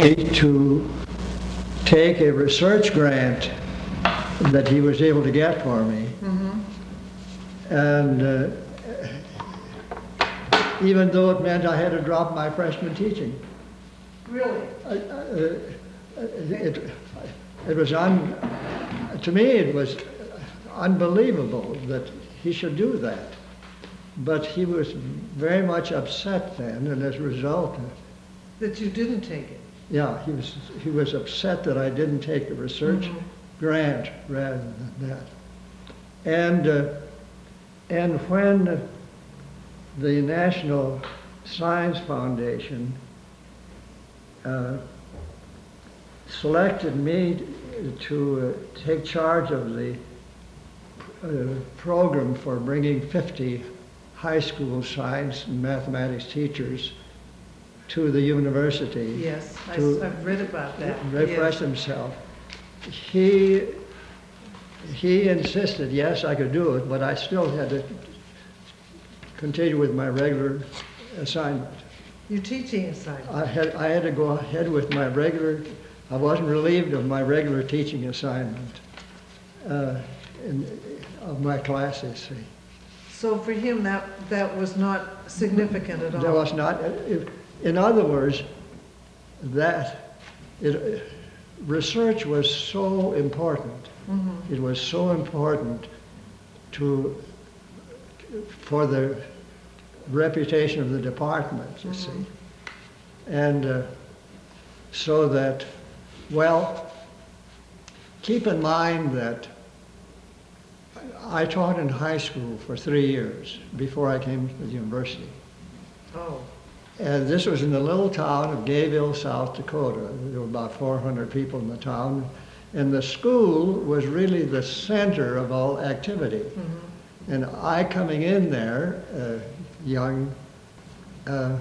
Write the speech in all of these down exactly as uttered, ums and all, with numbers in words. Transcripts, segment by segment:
to take a research grant that he was able to get for me. Mm-hmm. And uh, even though it meant I had to drop my freshman teaching. Really? I, uh, it, it was un, to me it was unbelievable that he should do that. But he was very much upset then, and as a result, that you didn't take it. Yeah, he was he was upset that I didn't take the research Mm-hmm. grant rather than that. And uh, and when the National Science Foundation uh, selected me to uh, take charge of the uh, program for bringing fifty high school science and mathematics teachers to the university. Yes, I, to I've read about that. refresh Yes. himself. He he insisted, yes, I could do it, but I still had to continue with my regular assignment. Your teaching assignment. I had I had to go ahead with my regular. I wasn't relieved of my regular teaching assignment uh, in, of my classes. See. So for him, that that was not significant at all. There was not. If, in other words, that it, research was so important. Mm-hmm. It was so important to for the reputation of the department, you Mm-hmm. see, and uh, so that, well, keep in mind that I taught in high school for three years before I came to the university. Oh. And this was in the little town of Gayville, South Dakota. There were about four hundred people in the town. And the school was really the center of all activity. Mm-hmm. And I coming in there, uh, young, uh,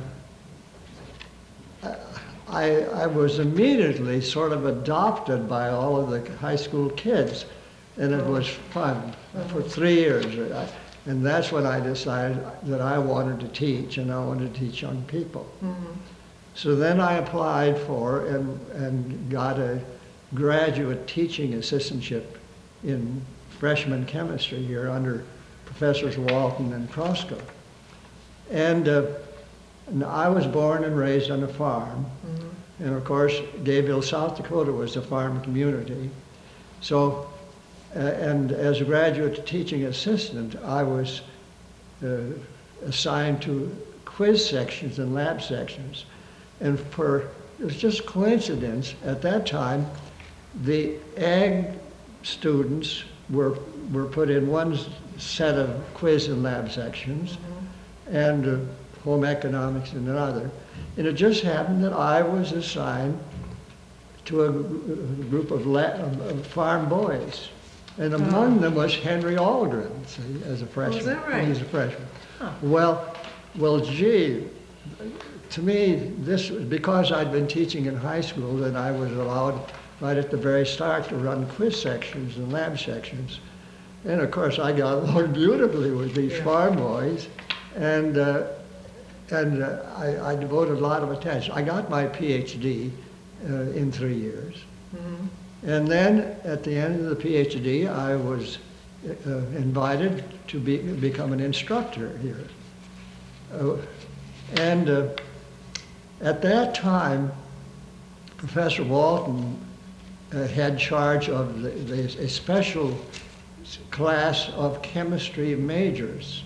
I, I was immediately sort of adopted by all of the high school kids. And it was fun for three years. I, And that's when I decided that I wanted to teach, and I wanted to teach young people. Mm-hmm. So then I applied for and, and got a graduate teaching assistantship in freshman chemistry here under Professors Walton and Krosko. And, uh, and I was born and raised on a farm. Mm-hmm. And of course, Gayville, South Dakota was a farm community. So Uh, and as a graduate teaching assistant, I was uh, assigned to quiz sections and lab sections. And for, it was just coincidence, at that time, the ag students were, were put in one set of quiz and lab sections, mm-hmm. and uh, home economics in another. And it just happened that I was assigned to a, a group of, la- of farm boys. And among oh. them was Henry Aldrin, see, as a freshman. Oh, is that right? He's a freshman. Huh. Well, well, gee, to me, this was because I'd been teaching in high school, that I was allowed right at the very start to run quiz sections and lab sections. And of course, I got along beautifully with these yeah. farm boys, and uh, and uh, I, I devoted a lot of attention. I got my PhD uh, in three years. Mm-hmm. And then at the end of the PhD, I was uh, invited to be, become an instructor here. Uh, and uh, at that time, Professor Walton uh, had charge of the, the, a special class of chemistry majors.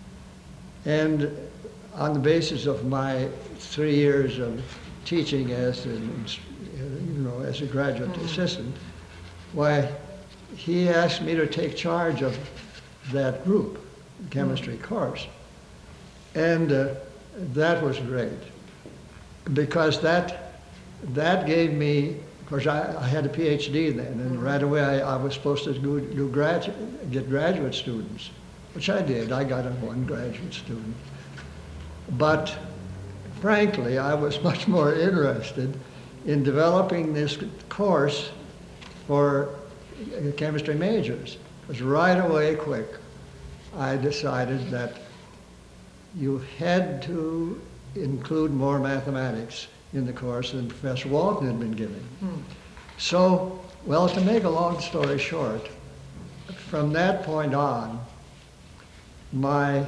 And on the basis of my three years of teaching as an you know, as a graduate mm-hmm. assistant, why, he asked me to take charge of that group, chemistry mm-hmm. course. And uh, that was great, because that that gave me, of course, I, I had a PhD then, and mm-hmm. right away I, I was supposed to go, do gradu- get graduate students, which I did. I got a one graduate student. But frankly, I was much more interested in developing this course for chemistry majors. Because right away, quick, I decided that you had to include more mathematics in the course than Professor Walton had been giving. Hmm. So, well, to make a long story short, from that point on, my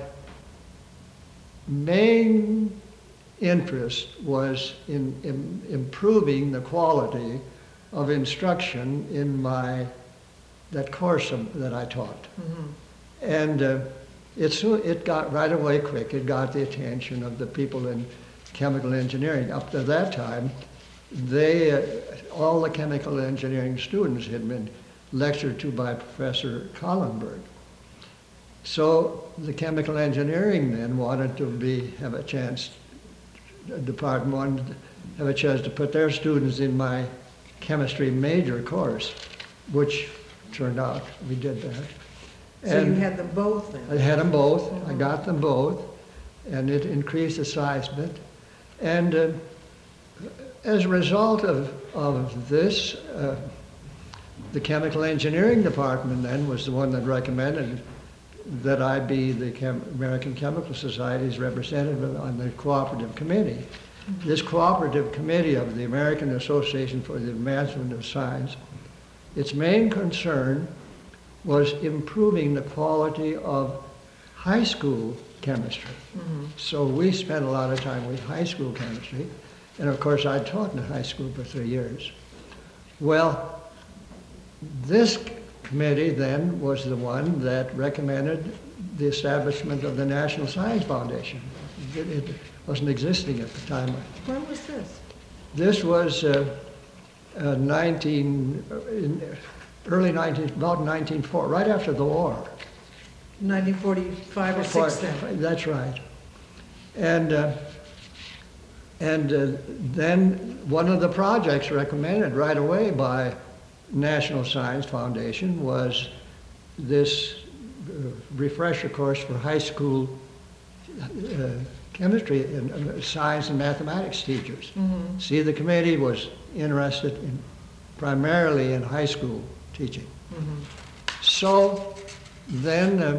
main interest was in, in improving the quality of instruction in my that course of, that I taught. Mm-hmm. And uh, it, soon, it got right away quick. It got the attention of the people in chemical engineering. Up to that time, they, uh, all the chemical engineering students had been lectured to by Professor Collenberg. So the chemical engineering men wanted to be, have a chance, the department wanted to have a chance to put their students in my chemistry major course, which turned out we did that. So And you had them both then? I had them both. I got them both, and it increased the size a bit. And uh, as a result of, of this, uh, the chemical engineering department then was the one that recommended that I be the Chem- American Chemical Society's representative on the cooperative committee. Mm-hmm. This cooperative committee of the American Association for the Advancement of Science, its main concern was improving the quality of high school chemistry. Mm-hmm. So we spent a lot of time with high school chemistry, and of course I taught in high school for three years. Well, this committee then was the one that recommended the establishment of the National Science Foundation. It, it wasn't existing at the time. When was this? This was uh, uh, nineteen, uh, in early nineteen, about nineteen oh four, right after the war. nineteen forty-five or six then? That's right. And uh, and uh, then one of the projects recommended right away by National Science Foundation was this uh, refresher course for high school uh, chemistry and uh, science and mathematics teachers. Mm-hmm. See, the committee was interested in primarily in high school teaching. Mm-hmm. So then, uh,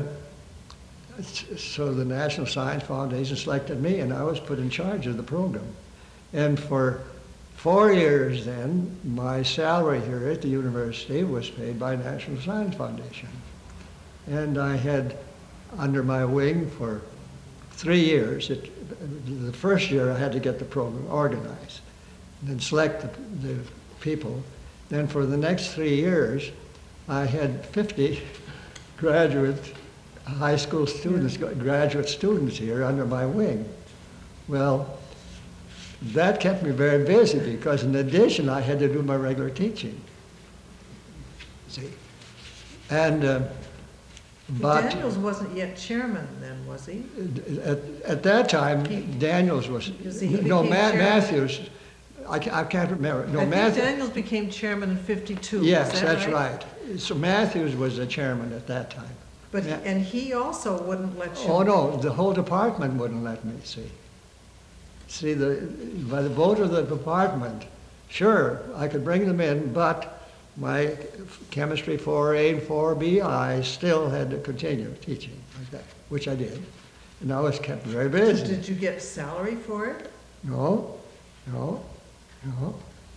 so the National Science Foundation selected me, and I was put in charge of the program. And for four years then, my salary here at the university was paid by National Science Foundation. And I had under my wing for three years, it, the first year I had to get the program organized, and then select the, the people. Then for the next three years, I had fifty graduate high school students, graduate students here under my wing. Well, that kept me very busy because in addition, I had to do my regular teaching. See? And, uh, but Daniels wasn't yet chairman then, was he? At, at that time, He- Daniels was, he no, became Ma- chairman. Matthews, I ca- I can't remember. No, I think Matthews. Daniels became chairman in fifty-two, is Yes, that that's right. So Matthews was the chairman at that time. But, he- Yeah. and he also wouldn't let you? Oh, no, the whole department wouldn't let me, see. See, the, by the vote of the department, sure, I could bring them in, but my chemistry four A and four B, I still had to continue teaching like that, which I did. And I was kept very busy. Did you get salary for it? No, no, no,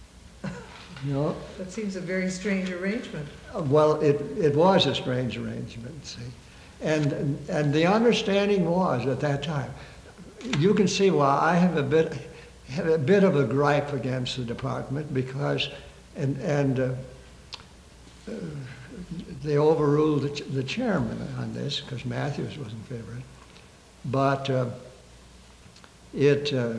no. That seems a very strange arrangement. Uh, Well, it, it was a strange arrangement, see. And, and the understanding was at that time, you can see why I have a bit, have a bit of a gripe against the department because, and, and uh, uh, they overruled the, ch- the chairman on this because Matthews was in favor of it. But uh, it, uh,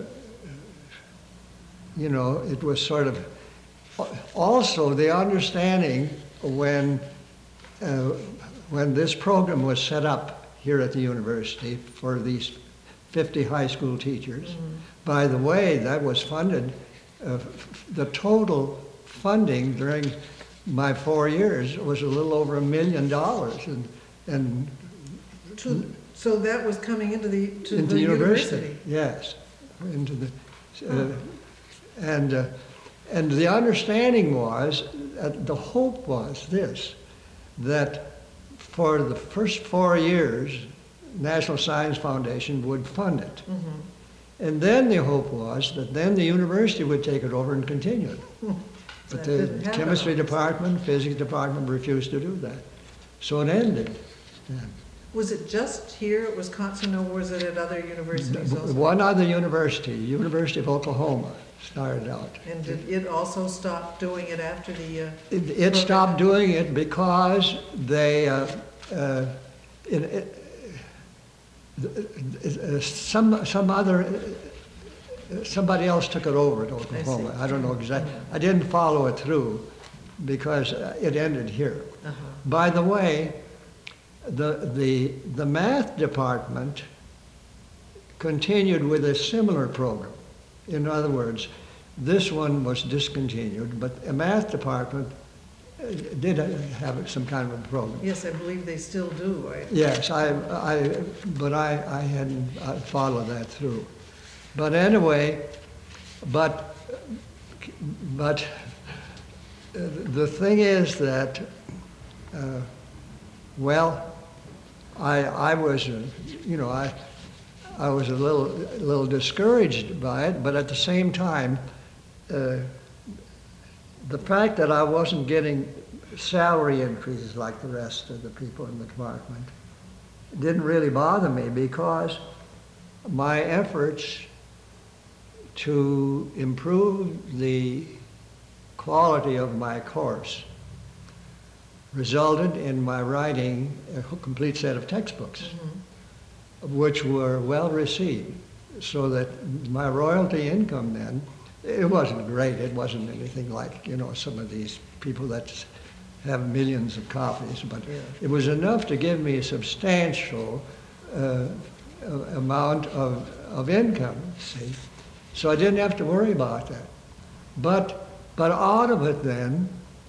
you know, it was sort of, also the understanding when, uh, when this program was set up here at the university for these fifty high school teachers. Mm-hmm. By the way, that was funded, uh, f- the total funding during my four years was a little over a million dollars. And, and To, so that was coming into the, to into the university. university? Yes, into the, uh, and, uh, and the understanding was, uh, the hope was this, that for the first four years, National Science Foundation would fund it. Mm-hmm. And then the hope was that then the university would take it over and continue it. But That the didn't happen, chemistry obviously. department, physics department refused to do that. So it ended. Yeah. Was it just here at Wisconsin, or was it at other universities also? One other university, University of Oklahoma, started out. And did it also stop doing it after the, uh, It, it stopped doing it because they, uh, uh, it, it, uh, some, some other, uh, somebody else took it over at Oklahoma. I, don't know exactly. I didn't follow it through because uh, it ended here. uh-huh. By the way, the, the, the math department continued with a similar program. In other words, this one was discontinued, but the math department uh, did have some kind of a program. Yes, I believe they still do, right? Yes, I, I, but I, I hadn't uh, followed that through. But anyway, but, but uh, the thing is that, uh, well, I, I was, uh, you know, I, I was a little, a little discouraged by it, but at the same time, uh, the fact that I wasn't getting salary increases like the rest of the people in the department didn't really bother me because my efforts to improve the quality of my course resulted in my writing a complete set of textbooks, Mhm. which were well received, so that my royalty income then, it wasn't great, it wasn't anything like, you know, some of these people that have millions of copies, but Yeah. it was enough to give me a substantial uh, amount of, of income, see. So I didn't have to worry about that. But, but out of it then,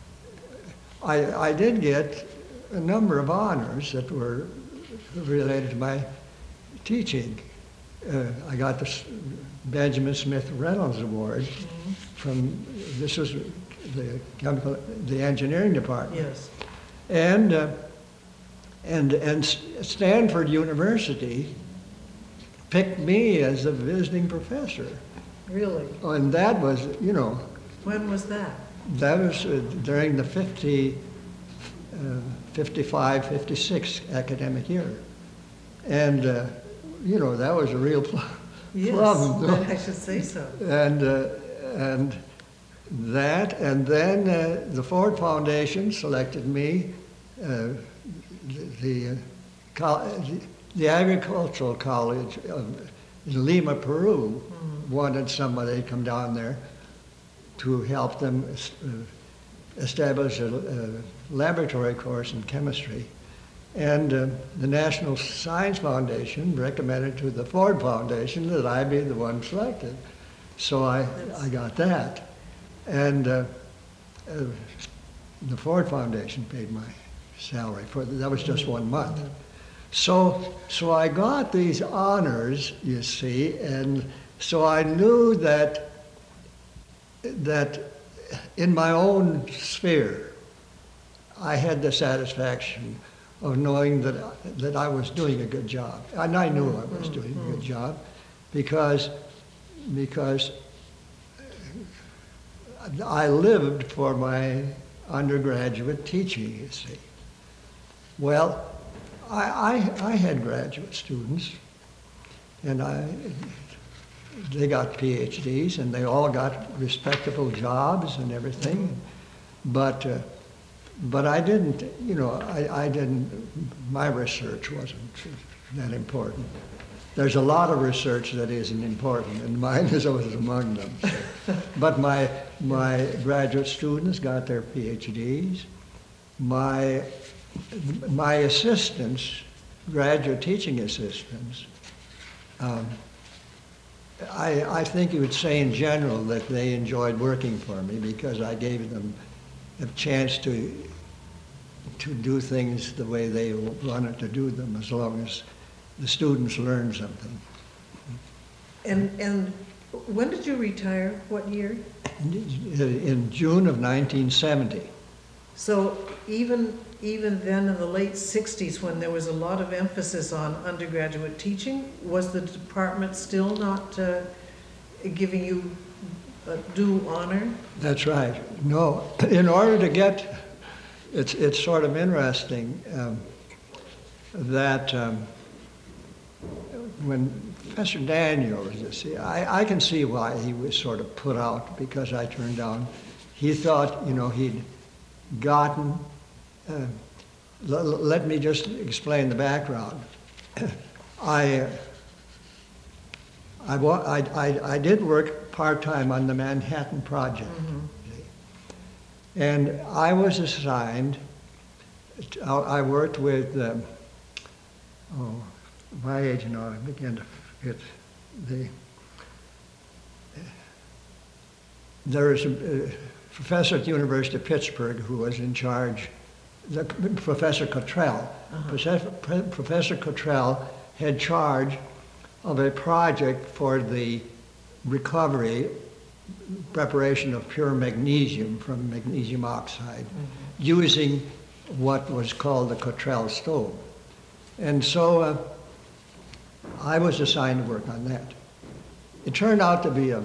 I, I did get a number of honors that were related to my teaching. Uh, I got the S- Benjamin Smith Reynolds Award Mhm. from, this was the chemical, the engineering department. Yes. And, uh, and, and S- Stanford University picked me as a visiting professor. Really? And that was, you know, When was that? that was uh, during the fifty, uh, fifty-five, fifty-six academic year. And, uh, you know, that was a real pl- Yes, problem. I should say so. And, uh, and that, and then uh, the Ford Foundation selected me, uh, the, the, uh, col- the Agricultural College of in Lima, Peru, Mhm. wanted somebody to come down there to help them es- uh, establish a, a laboratory course in chemistry. And uh, the National Science Foundation recommended to the Ford Foundation that I be the one selected. So I, I got that. And uh, uh, the Ford Foundation paid my salary for, that was just one month. So, so I got these honors, you see, and so I knew that, that in my own sphere, I had the satisfaction of knowing that, that I was doing a good job. And I knew I was doing a good job because, because I lived for my undergraduate teaching, you see. Well, I, I, I had graduate students, and I, they got P H Ds, and they all got respectable jobs and everything. But, uh, but I didn't, you know, I, I didn't, my research wasn't that important. There's a lot of research that isn't important, and mine is always among them. So. But my, my graduate students got their P H Ds. My, my assistants, graduate teaching assistants, um, I, I think you would say in general that they enjoyed working for me because I gave them a chance to, to do things the way they wanted to do them, as long as the students learned something. And, and when did you retire? What year? In June of nineteen seventy. So even, even then in the late sixties, when there was a lot of emphasis on undergraduate teaching, was the department still not uh, giving you uh, due honor? That's right. No, in order to get, it's, it's sort of interesting um, that um, when Professor Daniels, you see, I, I can see why he was sort of put out because I turned down. He thought, you know, he'd gotten, uh, l- let me just explain the background. I, uh, I, wa- I, I, I did work part-time on the Manhattan Project. Mm-hmm. And I was assigned, to, I worked with, um, oh, my age now, I begin to forget the, there is a, a professor at the University of Pittsburgh who was in charge, the, Professor Cottrell. Uh-huh. Professor, Professor Cottrell had charge of a project for the recovery, preparation of pure magnesium from magnesium oxide, mm-hmm. using what was called the Cottrell stove. And so uh, I was assigned to work on that. It turned out to be a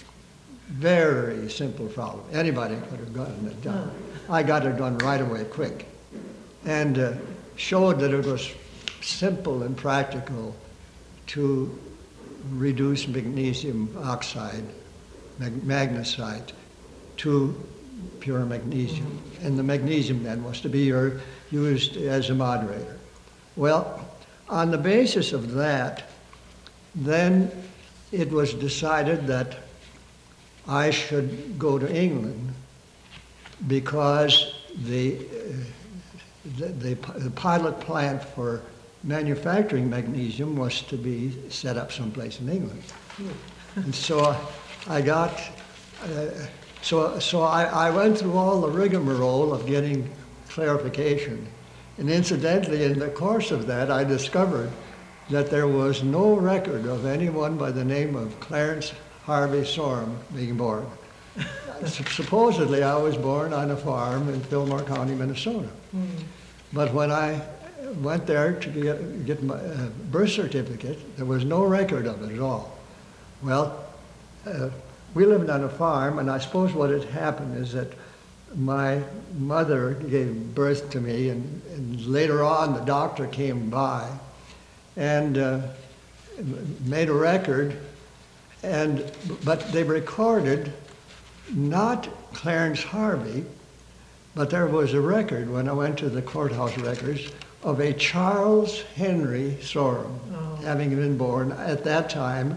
very simple problem. Anybody could have gotten it done. Oh. I got it done right away, quick, and uh, showed that it was simple and practical to reduce magnesium oxide, mag- magnesite, to pure magnesium. Mm-hmm. And the magnesium then was to be your, used as a moderator. Well, on the basis of that, then it was decided that I should go to England because the, uh, the, the, the pilot plant for manufacturing magnesium was to be set up someplace in England. And so I got, uh, so, so I, I went through all the rigmarole of getting clarification. And incidentally, in the course of that, I discovered that there was no record of anyone by the name of Clarence Harvey Sorum being born. Supposedly, I was born on a farm in Fillmore County, Minnesota. Mm. But when I went there to get, get my uh, birth certificate, there was no record of it at all. Well, uh, we lived on a farm, and I suppose what had happened is that my mother gave birth to me, and, and later on the doctor came by and uh, made a record, and but they recorded not Clarence Harvey, but there was a record when I went to the courthouse records of a Charles Henry Sorum, oh. having been born at that time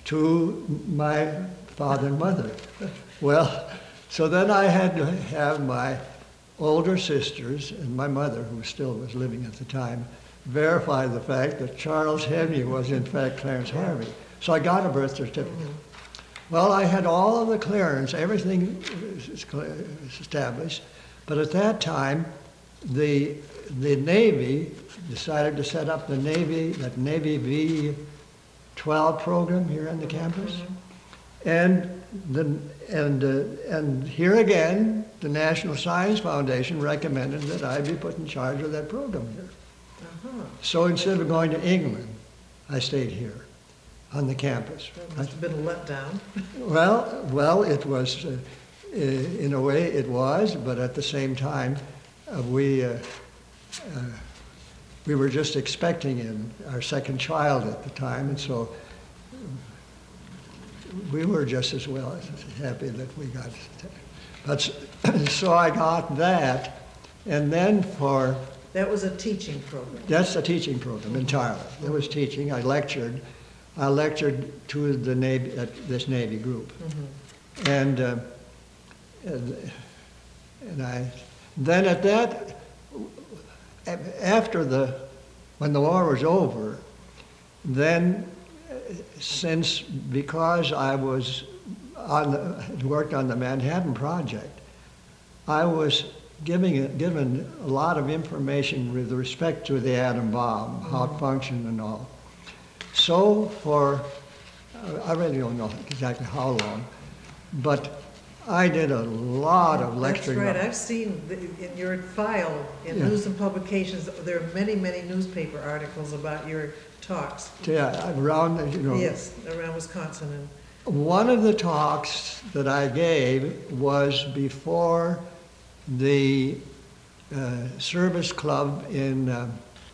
to my father and mother. Well, so then I had to have my older sisters and my mother, who still was living at the time, verify the fact that Charles Henry was in fact Clarence Harvey. So I got a birth certificate. Mm-hmm. Well, I had all of the clearance, everything was established, but at that time, the the Navy decided to set up the Navy, that Navy V twelve program here on the campus. Mm-hmm. And the, and uh, and here again, the National Science Foundation recommended that I be put in charge of that program here. Uh-huh. So instead of going to England, I stayed here on the campus. That must have been a letdown. Well, well, it was, uh, in a way it was, but at the same time, uh, we uh, uh, we were just expecting in our second child at the time, and so we were just as well as happy that we got. But so I got that, and then for that was a teaching program. That's a teaching program entirely. It was teaching. I lectured. I lectured to the Navy at this Navy group, mm-hmm. and, uh, and and I then at that after the when the war was over, then since because I was on the, worked on the Manhattan Project, I was giving given a lot of information with respect to the atom bomb, mm-hmm. how it functioned and all. So for, I really don't know exactly how long, but I did a lot of lecturing. That's right, I've seen the- in your file, in Yeah. News and Publications, there are many, many newspaper articles about your talks. Yeah, around, you know. Yes, around Wisconsin and, One of the talks that I gave was before the uh, service club in, uh,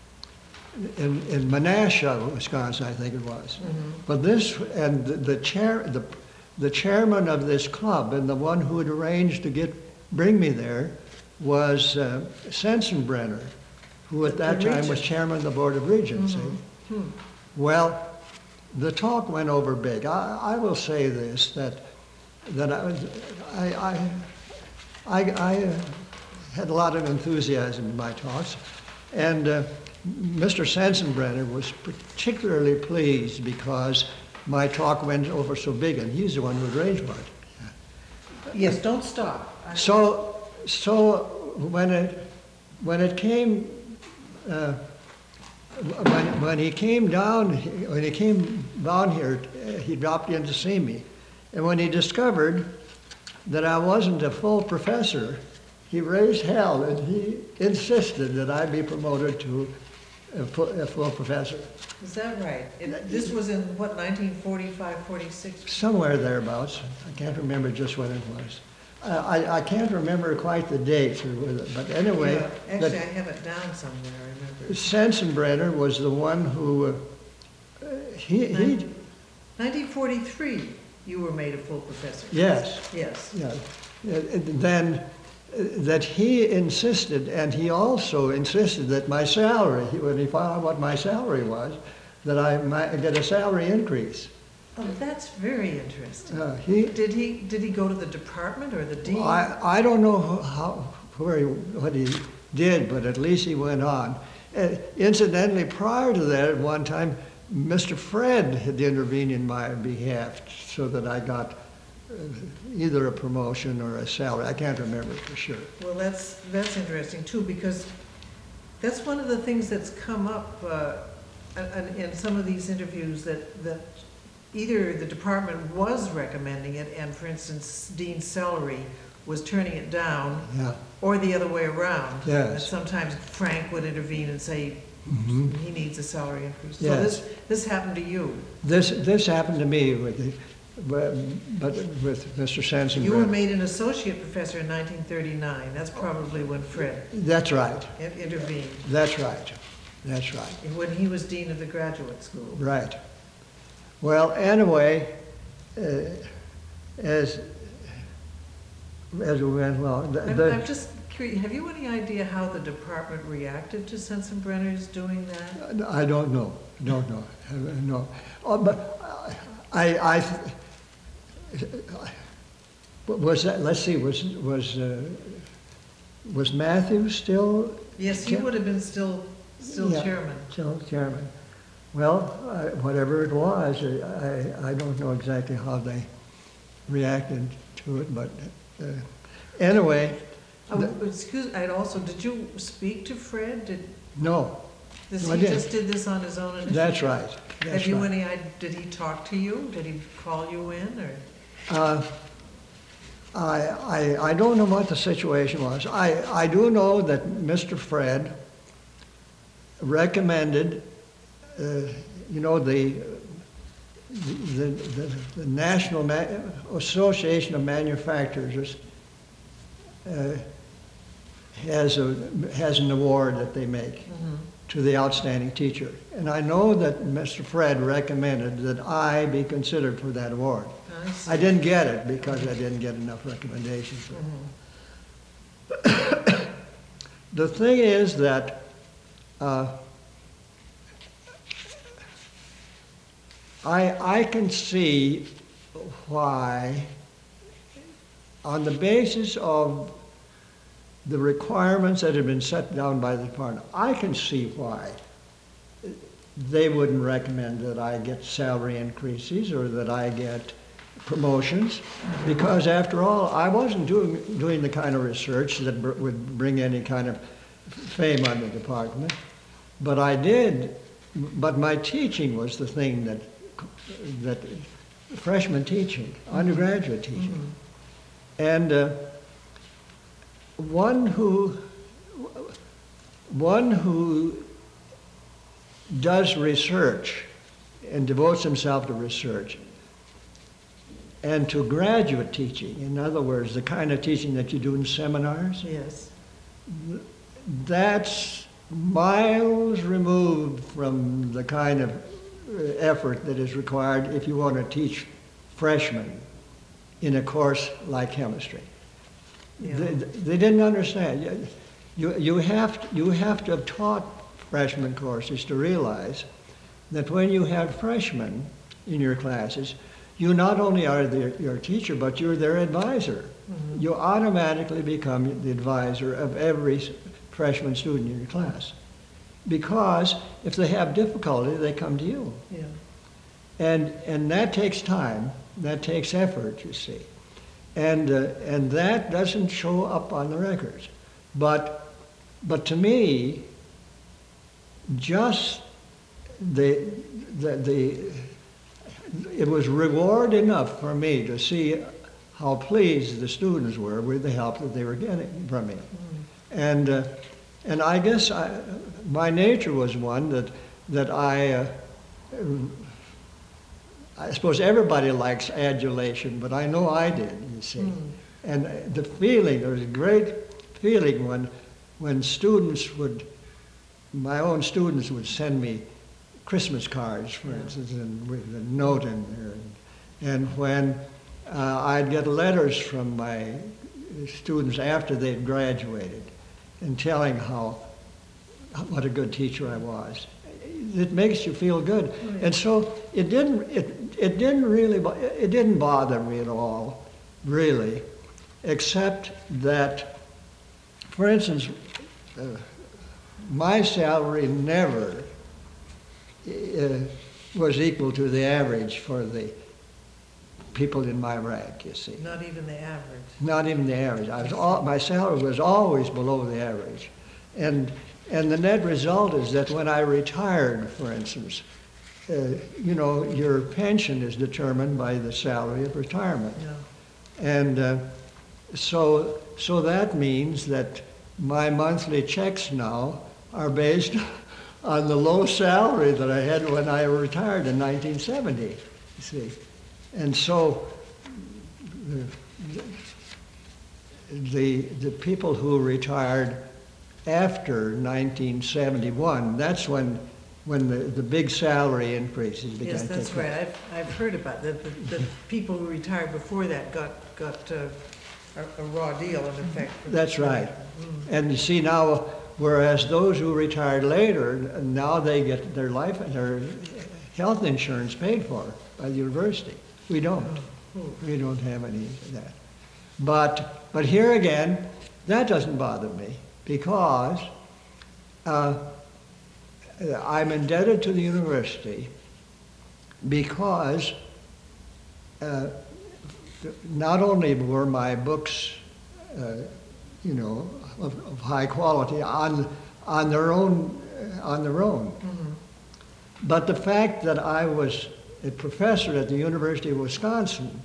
in, in Menasha, Wisconsin, I think it was. Mhm. But this, and the, the chair, the, the chairman of this club and the one who had arranged to get, bring me there was uh, Sensenbrenner, who at that The time was regent. chairman of the Board of Regents. Mhm. see? Hmm. Well, the talk went over big. I, I will say this, that, that I, was- I, I, I, I uh, had a lot of enthusiasm in my talks, and uh, Mister Sensenbrenner was particularly pleased because my talk went over so big, and he's the one who arranged for it. Yes, don't stop. I- So, so when it, when it came, uh, when, when he came down, when he came down here, uh, he dropped in to see me. And when he discovered that I wasn't a full professor, he raised hell and he insisted that I be promoted to a full, a full professor. Is that right? It- This was in, what, nineteen forty-five, forty-six? Somewhere thereabouts. I can't remember just when it was. I, I, I can't remember quite the dates, or whether- but anyway. Yeah, that- Actually, I have it down somewhere, I remember. Sensenbrenner was the one who, uh, he, he, nineteen forty-three, you were made a full professor. yes, Yes. yeah. Uh, and Then, uh, that he insisted, and he also insisted that my salary, he- when he found out what my salary was, that I might get a salary increase. Oh, that's very interesting. Uh, He, Did he, did he go to the department or the dean? I, I don't know how, where he, what he did, but at least he went on. Uh, Incidentally, prior to that, at one time, Mister Fred had intervened in my behalf so that I got uh, either a promotion or a salary. I can't remember for sure. Well, that's, that's interesting too, because that's one of the things that's come up uh, in, in some of these interviews, that, that either the department was recommending it, and for instance, Dean Sellery was turning it down, Yeah. or the other way around. Yes. And sometimes Frank would intervene and say, Mhm. he needs a salary increase. So Yes. this, this happened to you. This, this happened to me with, the, but but with Mister Sensenbrenner. You were made an associate professor in nineteen thirty-nine. That's probably when Fred That's right. in- intervened, That's right. That's right. when he was dean of the graduate school. Right. Well, anyway, uh, as as we went along, the, I'm, the, I'm just curious, have you any idea how the department reacted to Sensenbrenner's doing that? I don't know. Don't know. No. Oh, but I, I, was that? Let's see. Was was uh, was Matthew still Yes, he Chair- would have been still, still Yeah. chairman. still chairman? Well, I, whatever it was, I I don't know exactly how they reacted to it, but uh, anyway, Oh, the- excuse, I'd also, did you speak to Fred? Did, no. this, No, I he didn't. just did this on his own initiative? That's right. That's Have you right. any, id- did he talk to you? Did he call you in, or? Uh, I, I, I don't know what the situation was. I, I do know that Mister Fred recommended, uh, you know, the, the, the, the National Ma- Association of Manufacturers uh, has a, has an award that they make Mhm. to the outstanding teacher. And I know that Mister Fred recommended that I be considered for that award. I see. I didn't get it because I didn't get enough recommendations. Mhm. The thing is that uh, I, I can see why, on the basis of the requirements that have been set down by the department, I can see why they wouldn't recommend that I get salary increases or that I get promotions, because after all, I wasn't doing, doing the kind of research that br- would bring any kind of fame on the department. But I did, but my teaching was the thing that, that freshman teaching, undergraduate teaching. And uh, one who one who does research and devotes himself to research and to graduate teaching, in other words, the kind of teaching that you do in seminars, Yes. that's miles removed from the kind of effort that is required if you want to teach freshmen in a course like chemistry. Yeah. They, they didn't understand. You, you, have to, you have to have taught freshman courses to realize that when you have freshmen in your classes, you not only are their, your teacher, but you're their advisor. Mm-hmm. You automatically become the advisor of every freshman student in your class. Because if they have difficulty, they come to you. Yeah. And, and that takes time, that takes effort, you see. And, uh, and that doesn't show up on the records. But, but to me, just the, the, the, it was reward enough for me to see how pleased the students were with the help that they were getting from me. Mm-hmm. And, uh, and I guess I, my nature was one that, that I, uh, I suppose everybody likes adulation, but I know I did, you see. Mm. And the feeling, there was a great feeling when, when students would, my own students would send me Christmas cards, for yeah. instance, and with a note in there. And, and when uh, I'd get letters from my students after they'd graduated and telling how, what a good teacher I was. It makes you feel good. Oh, yeah. And so it didn't, it, it didn't really, it didn't bother me at all, really, except that, for instance, uh, my salary never uh, was equal to the average for the people in my rank, you see. Not even the average. Not even the average. I was all, my salary was always below the average. And And the net result is that when I retired, for instance, uh, you know, your pension is determined by the salary of retirement. Yeah. And uh, so, so that means that my monthly checks now are based on the low salary that I had when I retired in nineteen seventy, you see. And so the, the, the people who retired after nineteen seventy-one, that's when when the, the big salary increases began. Yes, that's to take right. I've, I've heard about that. The, the people who retired before that got got uh, a, a raw deal, in effect. That's right. Mm. And you see now, whereas those who retired later, now they get their life, their health insurance paid for by the university. We don't. Oh. We don't have any of that. But but here again, that doesn't bother me, because uh, I'm indebted to the university because uh, not only were my books, uh, you know, of, of high quality on on their own, on their own, mm-hmm. but the fact that I was a professor at the University of Wisconsin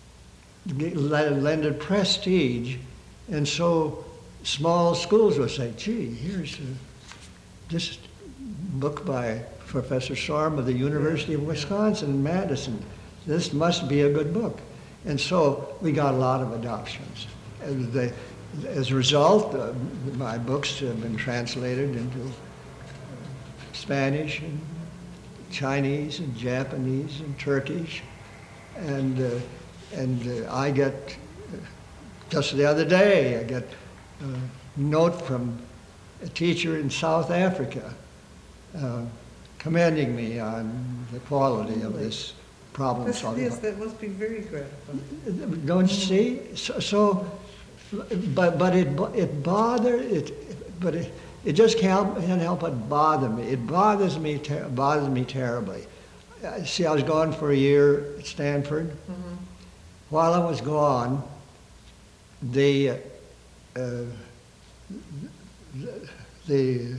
lended prestige, and so small schools will say, gee, here's a, this book by Professor Sorm of the University of Wisconsin in Madison. This must be a good book. And so we got a lot of adoptions. And they, as a result, uh, my books have been translated into Spanish and Chinese and Japanese and Turkish. And, uh, and uh, I get, uh, just the other day, I get a note from a teacher in South Africa uh, commending me on the quality of this problem solving. Yes, that must be very gratifying. Don't you see? So, so but but it it bothered it, but it, it just can't, can't help but bother me. It bothers me ter- bothers me terribly. Uh, see, I was gone for a year at Stanford. Mm-hmm. While I was gone, the uh, the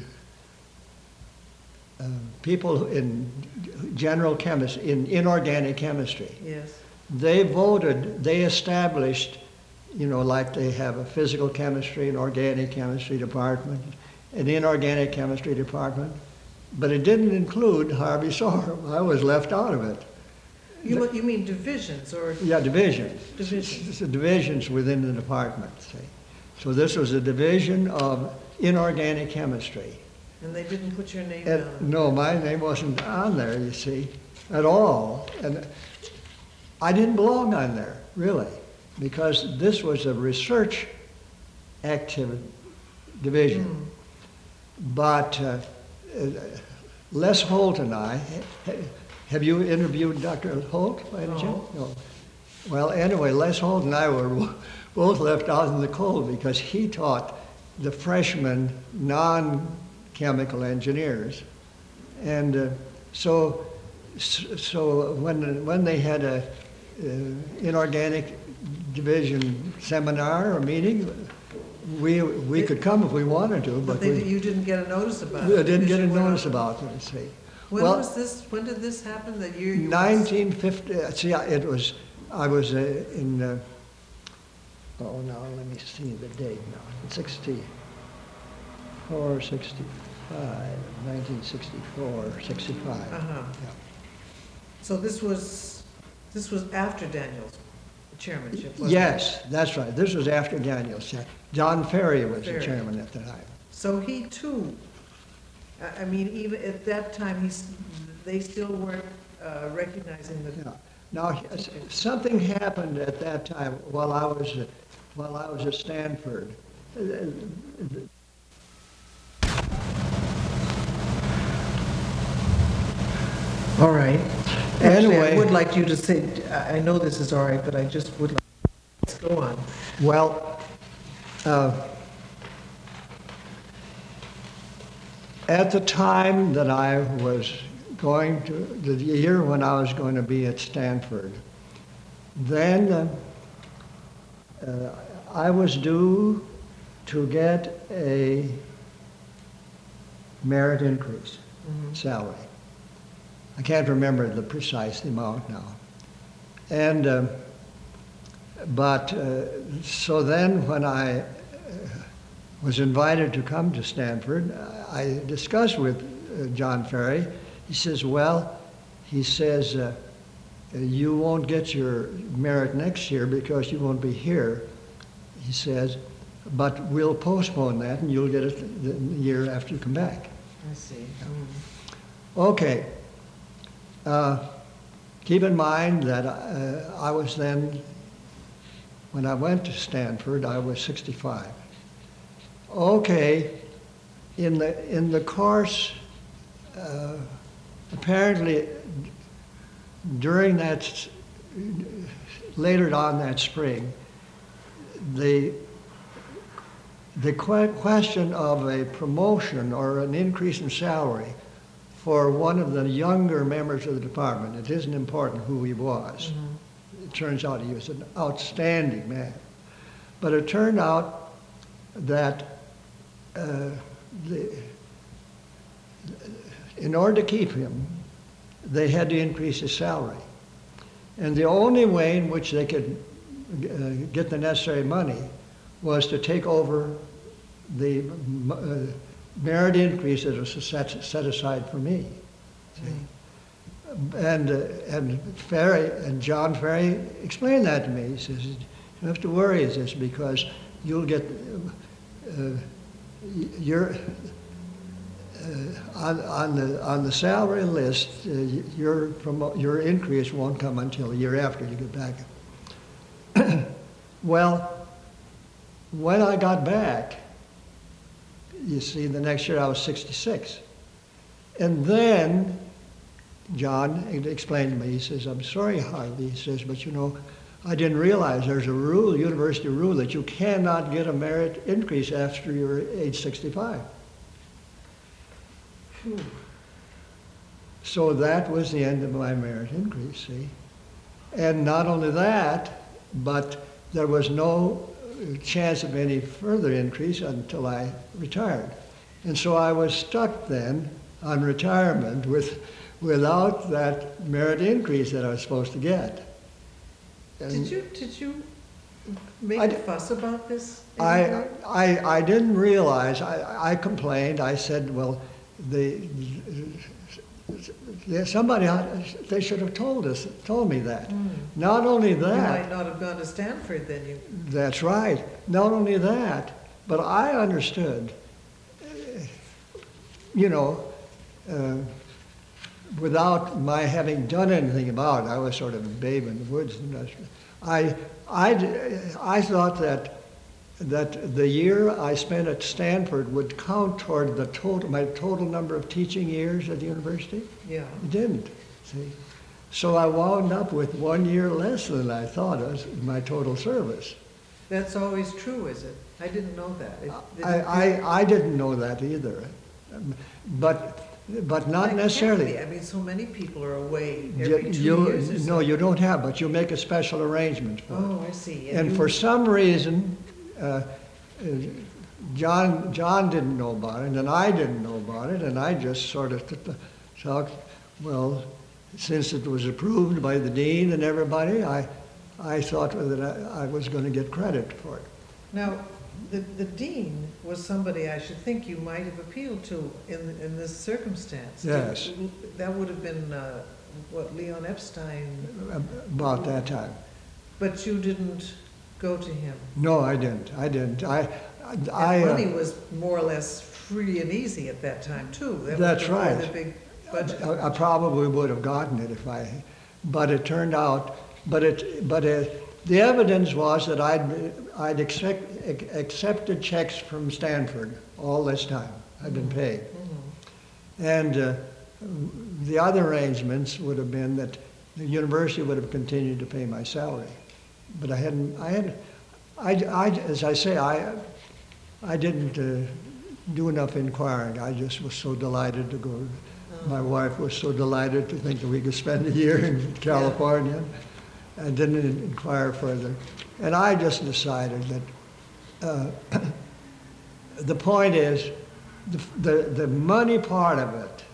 uh, people in general chemistry, in inorganic chemistry, yes, they voted, they established you know, like they have a physical chemistry and organic chemistry department, an inorganic chemistry department, but it didn't include Harvey-Sorham. I was left out of it. You, you mean divisions or? Yeah, divisions. Divisions. It's the divisions within the department, see. So this was a division of inorganic chemistry. And they didn't put your name And, down? no, my name wasn't on there, you see, at all. And I didn't belong on there, really, because this was a research activity division. Mm. But uh, uh, Les Holt and I, have you interviewed Doctor Holt by any No. chance? No. Well, anyway, Les Holt and I were both left out in the cold because he taught the freshmen non-chemical engineers. And uh, so, so when, when they had a uh, inorganic division seminar or meeting, we, we could come if we wanted to, but But they, we you didn't get a notice about we it? didn't because get a you weren't notice on- about it, see. When Well, was this, when did this happen, the year you? nineteen fifty, uh, see, I- it was, I was uh, in, uh, oh, now, let me see the date now, sixty-four, sixty-five, nineteen sixty-four, sixty-five. Uh-huh. Yeah. So this was, this was after Daniel's chairmanship, wasn't it? Yes, that's right, this was after Daniel's, yeah. John Ferry was the Ferry. chairman at the time. So he too, I, I mean, even at that time, he's, they still weren't uh, recognizing the. Yeah. Now, s- something happened at that time while I was, uh, while I was at Stanford. Uh, All right. Actually, I Anyway. would like you to say, I I know this is all right, but I just would like, let's go on. Well, uh, at the time that I was going to, the year when I was going to be at Stanford, then uh, uh, I was due to get a merit increase, salary. I can't remember the precise amount now. And, uh, but, uh, so then when I uh, was invited to come to Stanford, I discussed with uh, John Ferry. He says, well, he says, uh, you won't get your merit next year because you won't be here, he says, but we'll postpone that and you'll get it the year after you come back. I see. Okay. Uh, keep in mind that uh, I was then, when I went to Stanford, I was sixty-five. Okay, in the, in the course, uh, apparently during that, s- later on that spring, the, the que- question of a promotion or an increase in salary for one of the younger members of the department, it isn't important who he was. It turns out he was an outstanding man. But it turned out that uh, the, in order to keep him, they had to increase his salary. And the only way in which they could uh, get the necessary money was to take over the uh, merit increase that was set, set aside for me. See? And, uh, and Ferry, and John Ferry explained that to me. He says, you don't have to worry, he says, because you'll get, uh, your, uh, on, on, the, on the salary list, uh, your, promo- your increase won't come until a year after you get back. Well, when I got back, you see, the next year I was sixty-six. And then John explained to me, he says, I'm sorry, Harvey, he says, but you know, I didn't realize there's a rule, university rule, that you cannot get a merit increase after you're age sixty-five. Phew. So that was the end of my merit increase, see? And not only that, but there was no chance of any further increase until I retired. And so I was stuck then on retirement with, without that merit increase that I was supposed to get. And Did you, did you make I a d- fuss about this? I, anywhere? I, I didn't realize, I, I complained, I said, well, the, the- somebody, they should have told us, told me that. Hmm. Not only You that, might not have gone to Stanford then, you, that's right, not only that, but I understood, uh, you know, uh, without my having done anything about it, I was sort of a babe in the woods. And I, I, I thought that that the year I spent at Stanford would count toward the total, my total number of teaching years at the university. yeah. It didn't, see. So I wound up with one year less than I thought as my total service. That's always true, is it? I didn't know that. It- it- I, I, I didn't know that either, Um, but but not It can't necessarily. be. I mean, so many people are away You- every two you- years or so. No, you don't have, but you make a special arrangement for it. Oh, I see. And you- for some reason, uh, uh, John, John didn't know about it, and I didn't know about it, and I just sort of th- th- thought, well, since it was approved by the dean and everybody, I, I thought that I, I was going to get credit for it. Now, the, the dean was somebody I should think you might have appealed to in, in this circumstance. Yes. That would have been, uh, what, Leon Epstein, About that time. but you didn't go to him. No, I didn't. I didn't. I, I. And uh, money was more or less free and easy at that time, too. That was That's before right. the big budget. I, I probably would have gotten it if I, but it turned out, but it, but it, the evidence was that I'd, I'd accept, accepted checks from Stanford all this time. I'd been paid. Mhm. And uh, the other arrangements would have been that the university would have continued to pay my salary. But I hadn't, I had, I, I, as I say, I, I didn't uh, do enough inquiring. I just was so delighted to go. My wife was so delighted to think that we could spend a year in California. I didn't inquire further. And I just decided that uh, the point is, the, the, the money part of it,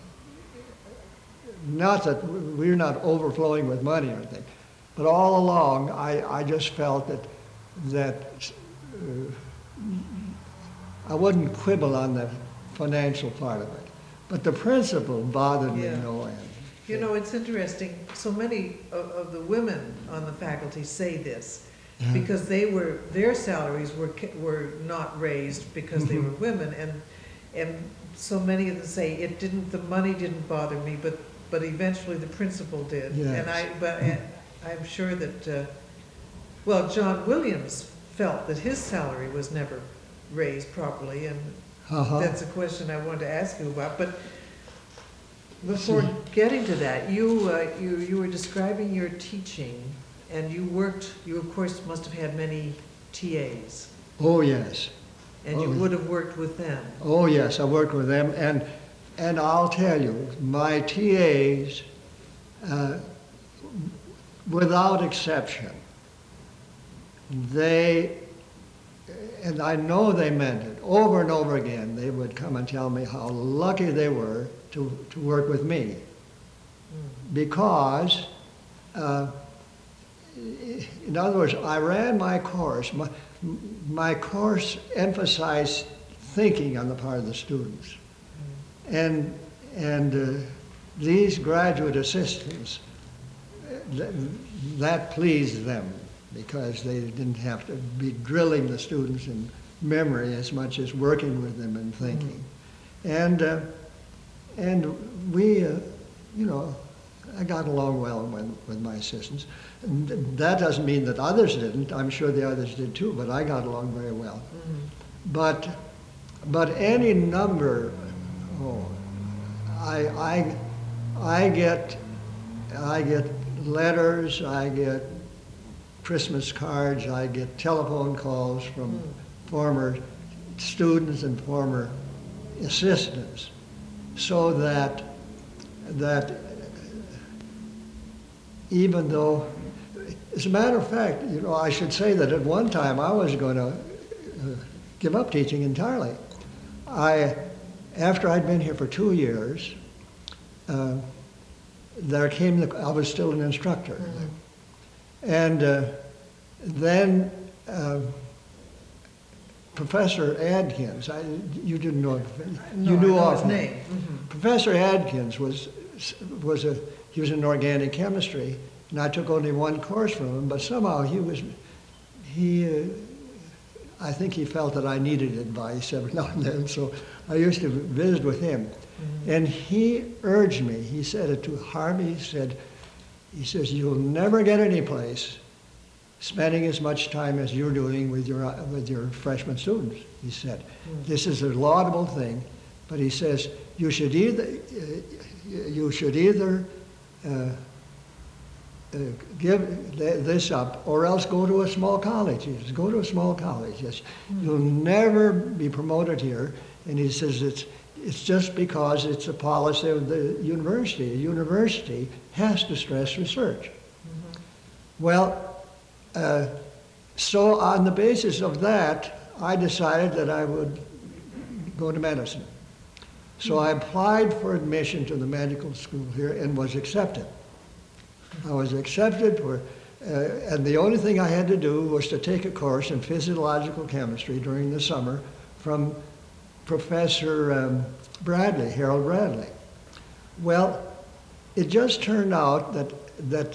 not that we're not overflowing with money or anything, but all along I, I just felt that, that uh, I wouldn't quibble on the financial part of it. But the principle bothered me Yeah. no end. You know, it's interesting, so many of, of the women on the faculty say this, Yeah. because they were, their salaries were, ca- were not raised because they were women, and, and so many of them say, it didn't, the money didn't bother me, but, but eventually the principle did. Yes. And I, but I- I'm sure that, uh, well, John Williams felt that his salary was never raised properly, and Uh-huh. that's a question I wanted to ask you about, but before getting to that, you, uh, you, you were describing your teaching, and you worked, you of course must have had many T As, Oh, yes. and you Oh. would have worked with them. Oh, yes, I worked with them, and, and I'll tell you, my T As, uh, without exception, they, and I know they meant it, over and over again, they would come and tell me how lucky they were to, to work with me. Because, uh, in other words, I ran my course. My, my course emphasized thinking on the part of the students. And, and uh, these graduate assistants, th- that pleased them because they didn't have to be drilling the students in memory as much as working with them and thinking. And, uh, and we, uh, you know, I got along well with, with my assistants. And that doesn't mean that others didn't. I'm sure the others did too, but I got along very well. Mhm. But, but any number, oh, I, I, I get, I get letters, I get Christmas cards, I get telephone calls from Mm. former students and former assistants, so that, that even though, as a matter of fact, you know, I should say that at one time I was going to uh, give up teaching entirely. I, after I'd been here for two years, uh, there came the, I was still an instructor. Mhm. And uh, then uh, Professor Adkins, I, you didn't know, No, you knew I know of his him. name. Mhm. Professor Adkins was, was a, he was in organic chemistry, and I took only one course from him, but somehow he was, he, uh, I think he felt that I needed advice every now and then, so I used to visit with him. Mm-hmm. And he urged me, he said it to Harvey, he said, he says, you'll never get any place spending as much time as you're doing with your, with your freshman students, he said. Mm. This is a laudable thing, but he says, you should either, uh, you should either uh, uh, give th- this up or else go to a small college. He says, go to a small college. Yes. Mm. You'll never be promoted here. And he says, it's, it's just because it's a policy of the university. A university has to stress research. Mm-hmm. Well, Uh, so on the basis of that, I decided that I would go to medicine. So I applied for admission to the medical school here and was accepted. I was accepted for, uh, and the only thing I had to do was to take a course in physiological chemistry during the summer from Professor um, Bradley, Harold Bradley. Well, it just turned out that that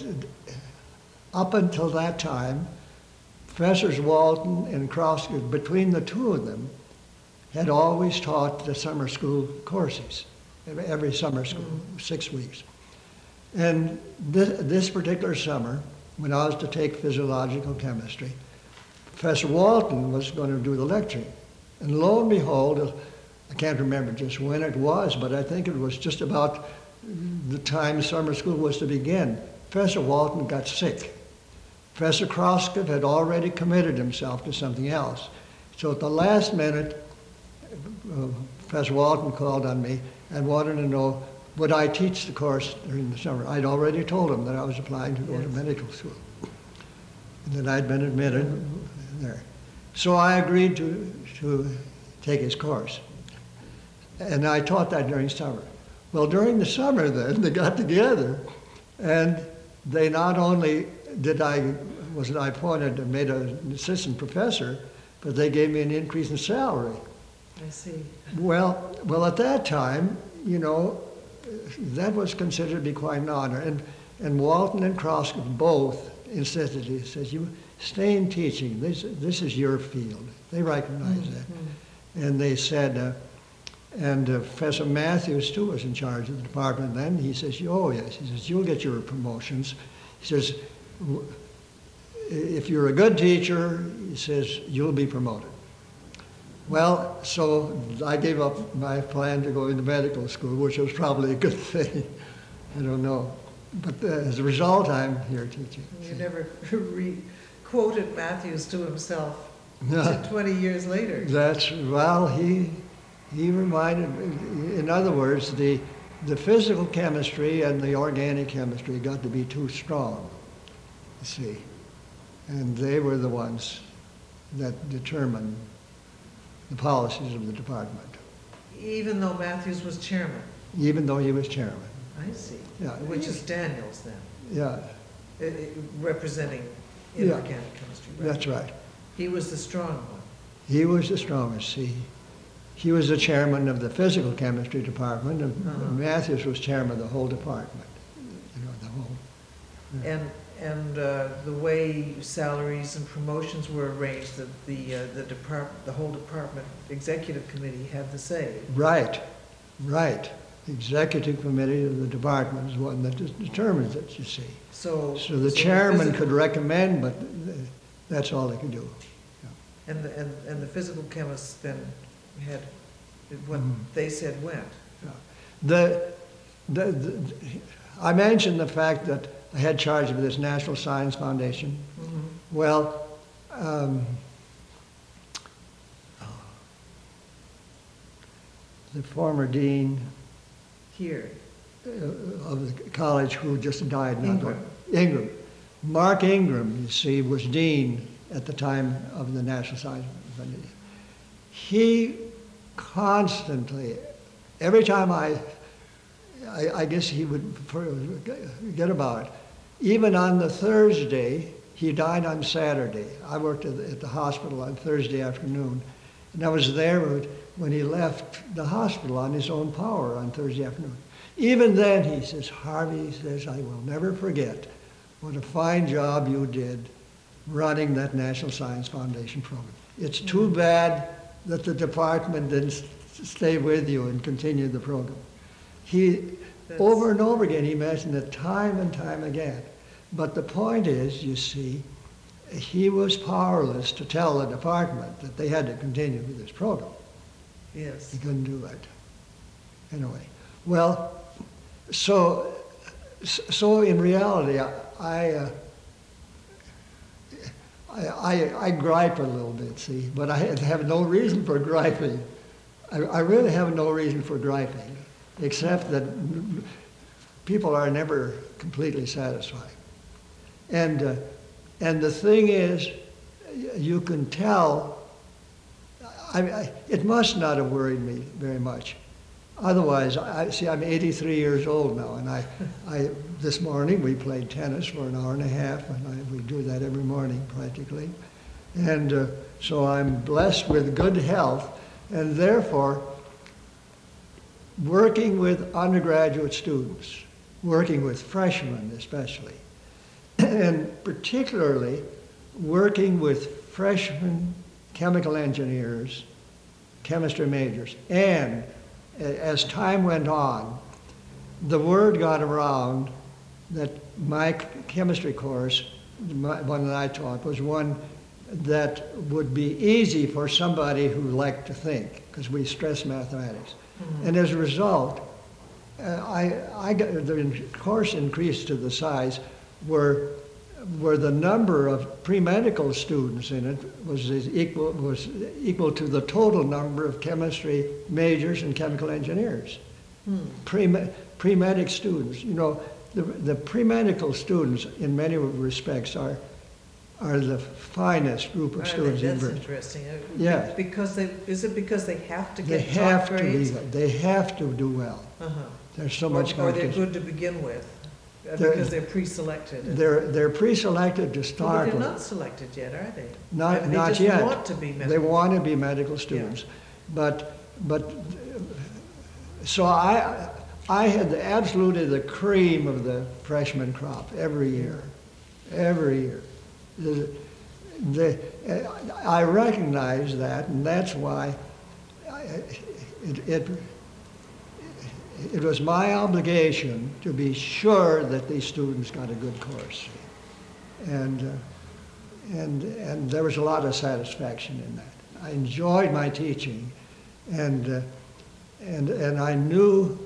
up until that time, Professors Walton and Krosker, between the two of them, had always taught the summer school courses, every, every summer school, mm-hmm. six weeks. And this, this particular summer, when I was to take physiological chemistry, Professor Walton was going to do the lecturing. And lo and behold, I can't remember just when it was, but I think it was just about the time summer school was to begin. Professor Walton got sick. Professor Krosker had already committed himself to something else. So at the last minute, uh, Professor Walton called on me and wanted to know, would I teach the course during the summer? I'd already told him that I was applying to go yes. to medical school, and that I'd been admitted there. So I agreed to, to take his course. And I taught that during summer. Well, during the summer then, they got together, and they not only did I, was I appointed and made an assistant professor, but they gave me an increase in salary. I see. Well, well, at that time, you know, that was considered to be quite an honor. And, and Walton and Krosker both insisted, he says, you stay in teaching. This, this is your field. They recognized mm-hmm. that. And they said, uh, and uh, Professor Matthews, too, was in charge of the department then. He says, oh, yes. He says, you'll get your promotions. He says, if you're a good teacher, he says, you'll be promoted. Well, so I gave up my plan to go into medical school, which was probably a good thing. I don't know. But uh, as a result, I'm here teaching. You never re- quoted Matthews to himself no. twenty years later. That's, well, he he reminded me, in other words, the, the physical chemistry and the organic chemistry got to be too strong, you see. And they were the ones that determined the policies of the department. Even though Matthews was chairman? Even though he was chairman. I see. Yeah. Which is Daniels then? Yeah. It, it, representing inorganic yeah. chemistry. Right? That's right. He was the strong one. He was the strongest. He, he was the chairman of the physical chemistry department, and uh-huh. Matthews was chairman of the whole department. You know, the whole. Yeah. And and uh, the way salaries and promotions were arranged, that the uh, the department, the whole department executive committee had the say. Right, right. The executive committee of the department is one that determines it, you see. So, so the so chairman the physical, could recommend, but that's all they could do. Yeah. And, the, and, and the physical chemists then had what mm. they said went. Yeah. The, the, the, I mentioned the fact that I had charge of this National Science Foundation. Mm-hmm. Well, um, the former dean here uh, of the college who just died. Ingram. Ingram. Mark Ingram, you see, was dean at the time of the National Science Foundation. He constantly, every time I, I, I guess he would forget about it, even on the Thursday He died on Saturday. I worked at the, at the hospital on Thursday afternoon, and I was there when he left the hospital on his own power on Thursday afternoon. Even then, he says, Harvey, he says, I will never forget what a fine job you did running that National Science Foundation program. It's too bad that the department didn't s- stay with you and continue the program. He, That's... over and over again, he mentioned it time and time again. But the point is, you see, he was powerless to tell the department that they had to continue with this program. Yes. He couldn't do it. Anyway, well, so so in reality, I I, uh, I, I I gripe a little bit, see, but I have no reason for griping. I, I really have no reason for griping, except that people are never completely satisfied. And uh, and the thing is, you can tell. I, I, it must not have worried me very much. Otherwise, I see. I'm eighty-three years old now, and I, I this morning we played tennis for an hour and a half, and I, we do that every morning practically, and uh, so I'm blessed with good health, and therefore, working with undergraduate students, working with freshmen especially, and particularly working with freshman chemical engineers, chemistry majors, and as time went on, the word got around that my chemistry course, my, one that I taught, was one that would be easy for somebody who liked to think, because we stress mathematics. Mm-hmm. And as a result, uh, I, I got, the course increased to the size where where the number of pre-medical students in it was equal was equal to the total number of chemistry majors and chemical engineers. Hmm. Pre pre-medic students, you know, the the pre-medical students in many respects are are the finest group of Are students they? in That's Britain. interesting. Yeah. Because they is it because they have to They get have top to grades? be. They have to do well. Uh-huh. There's so or, much or they're competition. good to begin with, uh, They're- because they're pre-selected. They're they're pre-selected to But start they're with. not selected yet, are they? Not, they not just yet. want to be medical. They want to be medical students. But, but, so I, I had the, absolutely the cream of the freshman crop every year, every year. The, the, I recognize that, and that's why I, it, it, it was my obligation to be sure that these students got a good course. And, uh, and, and there was a lot of satisfaction in that. I enjoyed my teaching, and, uh, and, and I knew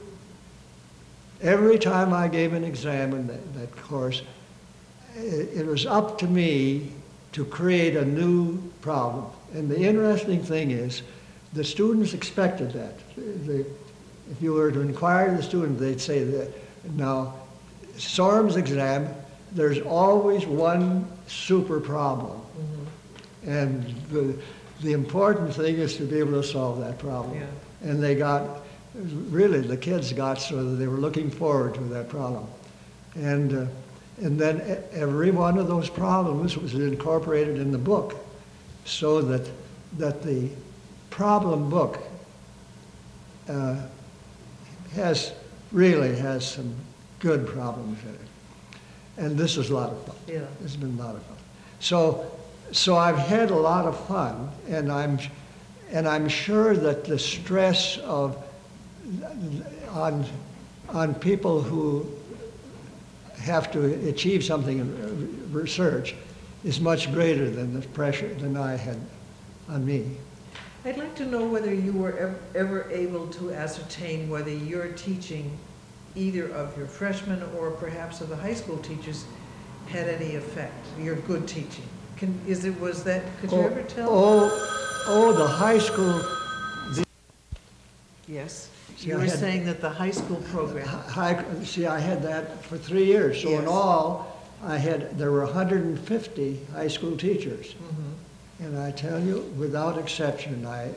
every time I gave an exam in that, that course, it, it was up to me to create a new problem. And the interesting thing is, the students expected that. The, if you were to inquire the student, they'd say that, now, SORM's exam, there's always one super problem. Mm-hmm. And the, the important thing is to be able to solve that problem. Yeah. And they got, really, the kids got so that they were looking forward to that problem. And, uh, and then every one of those problems was incorporated in the book, so that, that the problem book uh, has, really has some good problems in it. And this is a lot of fun. Yeah. It's been a lot of fun. So, so I've had a lot of fun, and I'm, and I'm sure that the stress of on, on people who have to achieve something in research is much greater than the pressure than I had on me. I'd like to know whether you were ever, ever able to ascertain whether your teaching, either of your freshmen or perhaps of the high school teachers, had any effect. Your good teaching. Can, is it was that? Could you oh, ever tell? Oh, oh, the high school. The, yes. see, You I were had, saying that the high school program. High, see, I had that for three years. So yes. in all, I had there were one hundred fifty high school teachers. Mm-hmm. And I tell you, without exception, I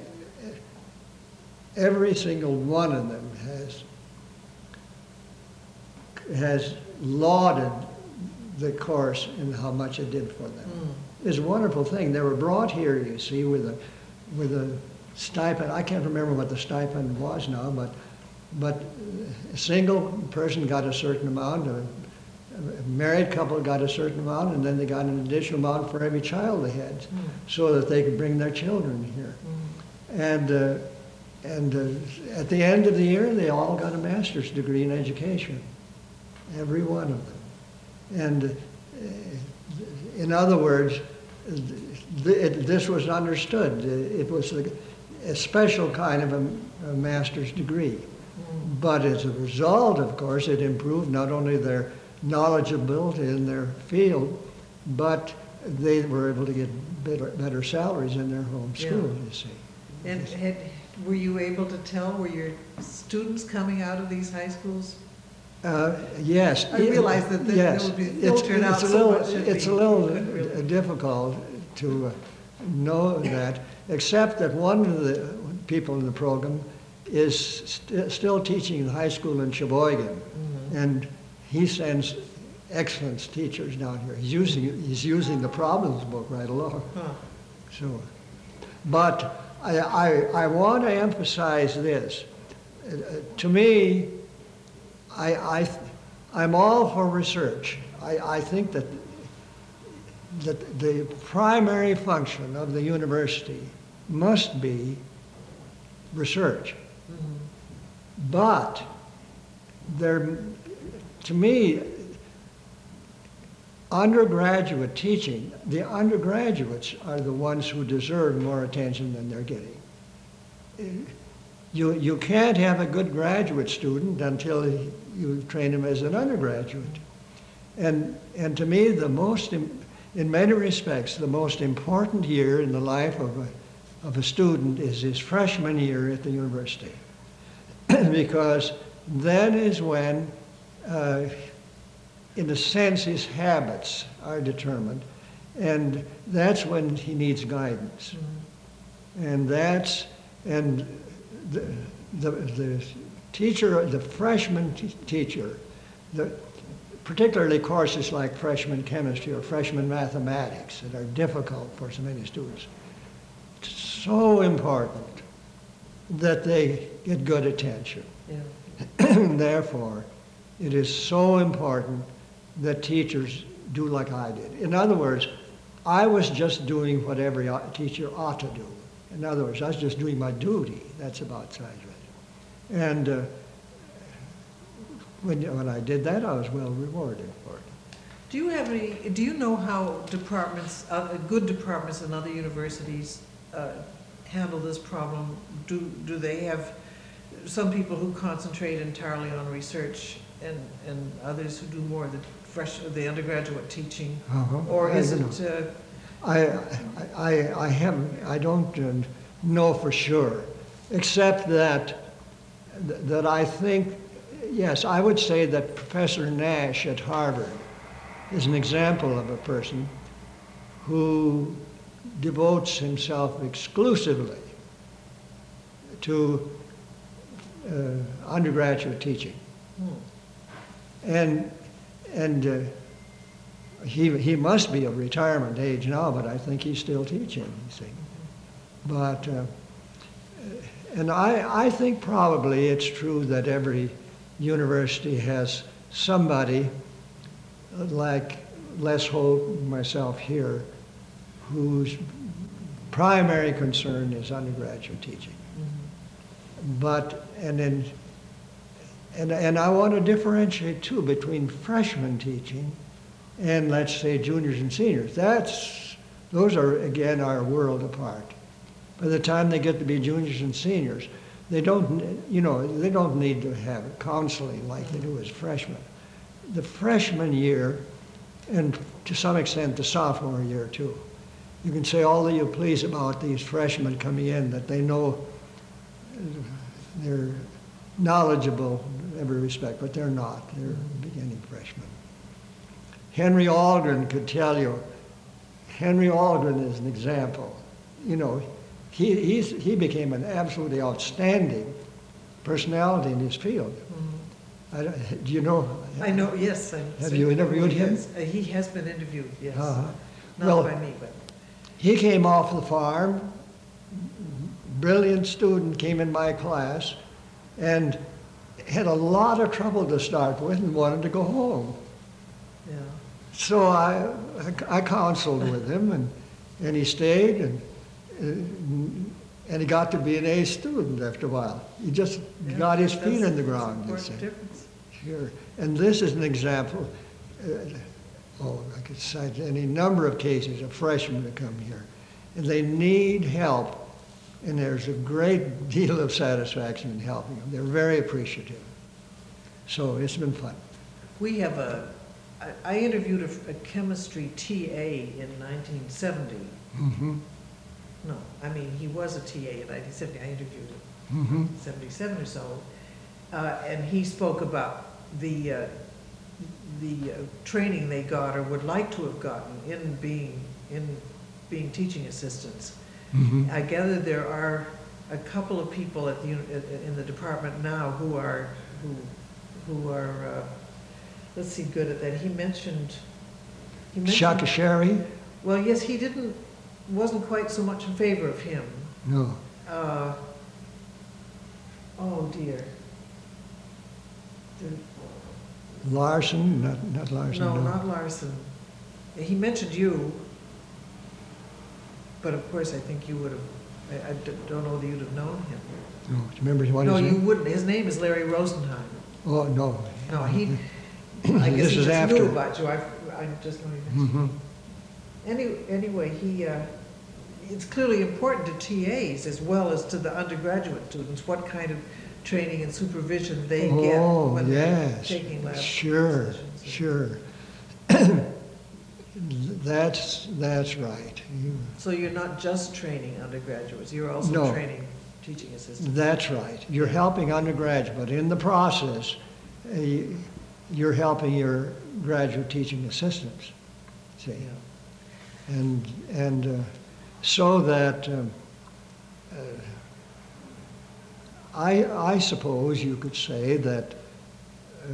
every single one of them has has lauded the course and how much it did for them. Mm. It's a wonderful thing. They were brought here, you see, with a with a stipend. I can't remember what the stipend was now, but but a single person got a certain amount, a, a married couple got a certain amount, and then they got an additional amount for every child they had, mm. so that they could bring their children here. Mm. And uh, and uh, at the end of the year, they all got a master's degree in education, every one of them. And uh, in other words, th- it, this was understood. It was a, a special kind of a, a master's degree. Mm. But as a result, of course, it improved not only their knowledgeability in their field, but they were able to get better, better salaries in their home school, yeah. you see. And had, were you able to tell, were your students coming out of these high schools? Uh, yes. I realize that there, yes. would be it's, filtered it's out a so little, much. It's we, a little really... difficult to uh, know that, except that one of the people in the program is st- still teaching in high school in Sheboygan, mm-hmm. and he sends excellent teachers down here. He's using he's using the problems book right along. Huh. So, but I, I I want to emphasize this. Uh, to me, I I I'm all for research. I, I think that that the primary function of the university must be research. Mm-hmm. But there, to me, undergraduate teaching, the undergraduates are the ones who deserve more attention than they're getting. You, you can't have a good graduate student until you train him as an undergraduate. And, and to me, the most, in many respects, the most important year in the life of a, of a student is his freshman year at the university. Because then is when, uh, in a sense, his habits are determined. And that's when he needs guidance. Mm-hmm. And that's, and the, the, the teacher, the freshman t- teacher, the, particularly courses like freshman chemistry or freshman mathematics that are difficult for so many students, it's so important that they get good attention. Yeah. Therefore, it is so important that teachers do like I did. In other words, I was just doing what every teacher ought to do. In other words, I was just doing my duty. That's about size of it. And uh, when, when I did that, I was well rewarded for it. Do you have any, do you know how departments, uh, good departments in other universities uh, handle this problem? Do, do they have some people who concentrate entirely on research and, and others who do more of the fresh, the undergraduate teaching? Uh-huh. Or is it... Uh, I, I, I haven't, I don't uh, know for sure, except that, that I think, yes, I would say that Professor Nash at Harvard is an example of a person who devotes himself exclusively to uh, undergraduate teaching. Hmm. And, and uh, He he must be of retirement age now, but I think he's still teaching, you see. But, uh, and I, I think probably it's true that every university has somebody like Les Holt, myself here, whose primary concern is undergraduate teaching. Mm-hmm. But, and then, and, and I want to differentiate too between freshman teaching and let's say juniors and seniors. That's, those are, again, our world apart. By the time they get to be juniors and seniors, they don't, you know, they don't need to have counseling like they do as freshmen. The freshman year, and to some extent the sophomore year too, you can say all that you please about these freshmen coming in, that they know they're knowledgeable in every respect, but they're not. They're beginning freshmen. Henry Aldrin could tell you, Henry Aldrin is an example. You know, he he's, he became an absolutely outstanding personality in his field. Mm-hmm. I don't, do you know? I know, yes. I- Have you interviewed him? Yes, uh, He has been interviewed, yes. Uh-huh. Not Well, by me, but, he came off the farm, brilliant student, came in my class, and had a lot of trouble to start with and wanted to go home. yeah. So I, I counseled with him, and, and he stayed, and, and he got to be an A student after a while. He just Yeah, got his that's- feet in the that's ground, an you important see. difference. Sure. And this is an example. Uh, oh, I could cite any number of cases of freshmen that come here, and they need help, and there's a great deal of satisfaction in helping them. They're very appreciative. So it's been fun. We have a, I- I interviewed a a chemistry T A in nineteen seventy. Mm-hmm. No, I mean, he was a T A in nineteen seventy. I interviewed him Mm-hmm. in seventy-seven or so. Uh, And he spoke about the, uh, the uh, training they got or would like to have gotten in being, in being teaching assistants. Mm-hmm. I gather there are a couple of people at the, uni- uh, in the department now who are, who, who are, uh, let's see, good at that. He mentioned, he mentioned. Shaka Sherry? Well, yes, he didn't, wasn't quite so much in favor of him. No. Uh, Oh, dear. The- Larson? Not, not Larson. No, not Larson. He mentioned you, but of course, I think you would have, I, I d- don't know that you'd have known him. No. Do you remember what No, his you name? wouldn't. His name is Larry Rosenheim. Oh, no. No, he, I guess This he is just after. knew about you. I, I just know he mentioned. Mm-hmm. Any, anyway, he, uh, it's clearly important to T As as well as to the undergraduate students, what kind of training and supervision they get Oh, when they're yes. taking lab Sure, positions. sure. That's, that's right. You- So you're not just training undergraduates, you're also No. training teaching assistants? That's right. You're helping undergraduate, but in the process, uh, you're helping your graduate teaching assistants, see? Yeah. And, and uh, so that, um, uh, I, I suppose you could say that uh,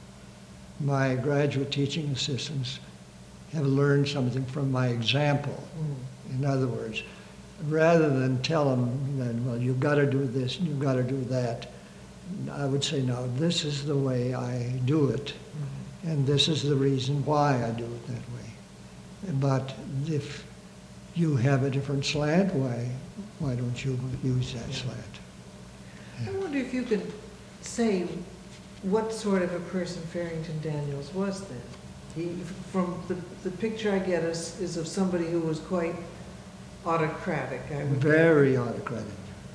my graduate teaching assistants have learned something from my example. Mm. In other words, rather than tell them that, well, you've got to do this and you've got to do that, I would say, no, this is the way I do it, Mhm. and this is the reason why I do it that way. But if you have a different slant, why, why don't you use that Yeah. slant? I wonder if you could say what sort of a person Farrington Daniels was then? He, from the, the picture I get is, is of somebody who was quite autocratic, I would. Very autocratic.